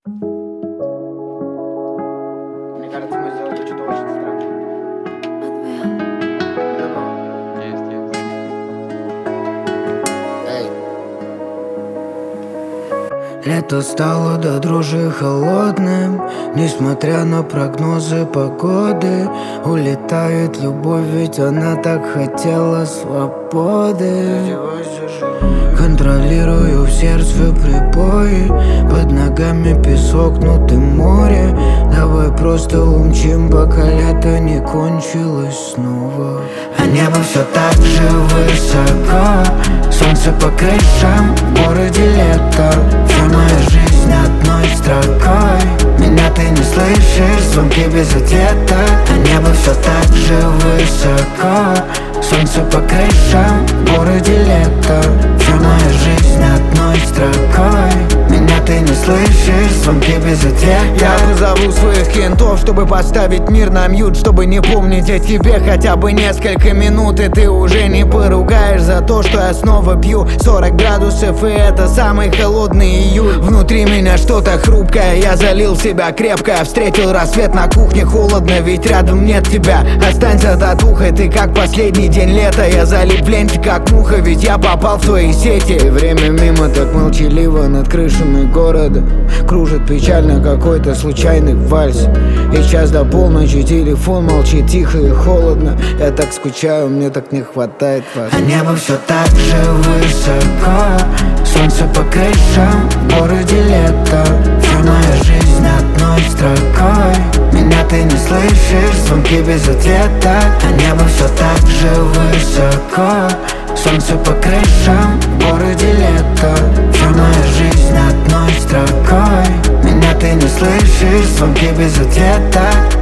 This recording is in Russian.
Мне кажется, мы сделали что-то очень странное. Есть. Эй. Лето стало до дрожи холодным, несмотря на прогнозы погоды. Улетает любовь, ведь она так хотела свободы. Контролирую в сердце прибои, под ногами песок, ну ты море. Давай просто умчим, пока лето не кончилось снова. А небо все так же высоко, солнце по крышам, в городе лето. Вся моя жизнь одной строкой, меня ты не слышишь, звонки без ответа. А небо все так же высоко, солнце по крышам, в городе лето. Вся моя жизнь одной строкой, меня ты не слышишь, звонки без ответа. Я позову своих кентов, чтобы поставить мир на мьют, чтобы не помнить о тебе хотя бы несколько минут. И ты уже не поругаешь за то, что я снова пью 40 градусов, и это самый холодный июль. Внутри меня что-то хрупкое, я залил себя крепко. Встретил рассвет на кухне, холодно, ведь рядом нет тебя. Останься татухой, ты как последний день лета. Я залип в ленте, как муха, ведь я попал в твои сети. И время мимо так молчаливо над крышами города. Кружит печально какой-то случайный вальс. И час до полночи телефон молчит тихо и холодно. Я так скучаю, мне так не хватает вас. А небо все так же высоко, солнце по крышам, в городе лето. Вся моя жизнь одной строкой, меня ты не слышишь, звонки без ответа. А небо все так же высоко, солнце по крышам, в городе лето. Вся моя жизнь одной строкой, меня ты не слышишь, звонки без ответа.